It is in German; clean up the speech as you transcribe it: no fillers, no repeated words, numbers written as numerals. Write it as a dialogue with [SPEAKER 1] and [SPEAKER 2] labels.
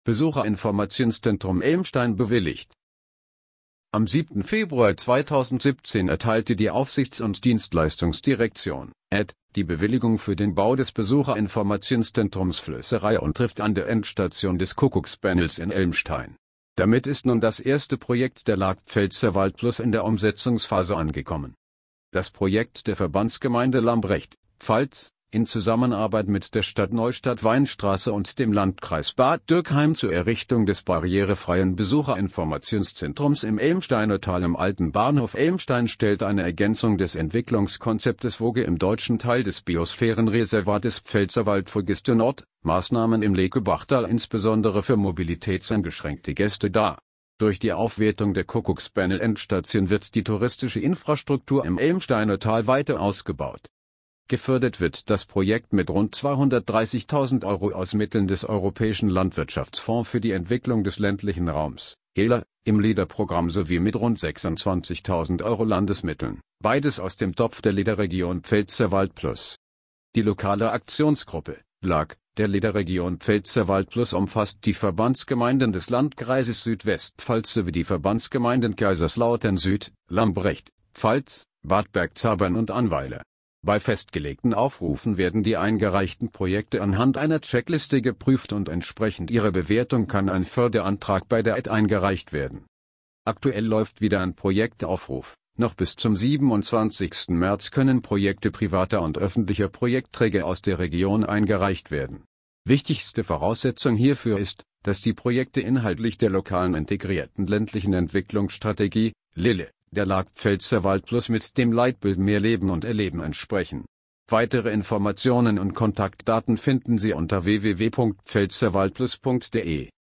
[SPEAKER 1] Besucherinformationszentrum Elmstein bewilligt. Am 7. Februar 2017 erteilte die Aufsichts- und Dienstleistungsdirektion (AD) die Bewilligung für den Bau des Besucherinformationszentrums Flößerei und Trift an der Endstation des Kuckucksbähnels in Elmstein. Damit ist nun das erste Projekt der LAG Pfälzerwald Plus in der Umsetzungsphase angekommen. Das Projekt der Verbandsgemeinde Lambrecht, Pfalz, in Zusammenarbeit mit der Stadt Neustadt-Weinstraße und dem Landkreis Bad Dürkheim zur Errichtung des barrierefreien Besucherinformationszentrums im Elmsteiner Tal im alten Bahnhof Elmstein stellt eine Ergänzung des Entwicklungskonzeptes Woge im deutschen Teil des Biosphärenreservates Pfälzerwald-Vogeste Nord, Maßnahmen im Leckebachtal insbesondere für mobilitätseingeschränkte Gäste dar. Durch die Aufwertung der Kuckucksbähnel-Endstation wird die touristische Infrastruktur im Elmsteiner Tal weiter ausgebaut. Gefördert wird das Projekt mit rund 230.000 € aus Mitteln des Europäischen Landwirtschaftsfonds für die Entwicklung des ländlichen Raums, ELA, im LEADER-Programm sowie mit rund 26.000 € Landesmitteln, beides aus dem Topf der LEADER-Region Pfälzerwald Plus. Die lokale Aktionsgruppe, LAG, der LEADER-Region Pfälzerwald Plus umfasst die Verbandsgemeinden des Landkreises Südwestpfalz sowie die Verbandsgemeinden Kaiserslautern Süd, Lambrecht, Pfalz, Bad Bergzabern und Annweiler. Bei festgelegten Aufrufen werden die eingereichten Projekte anhand einer Checkliste geprüft und entsprechend ihrer Bewertung kann ein Förderantrag bei der AD eingereicht werden. Aktuell läuft wieder ein Projektaufruf. Noch bis zum 27. März können Projekte privater und öffentlicher Projektträger aus der Region eingereicht werden. Wichtigste Voraussetzung hierfür ist, dass die Projekte inhaltlich der lokalen integrierten ländlichen Entwicklungsstrategie, LILE, der LAG Pfälzerwald Plus mit dem Leitbild Mehr Leben und Erleben entsprechen. Weitere Informationen und Kontaktdaten finden Sie unter www.pfälzerwaldplus.de.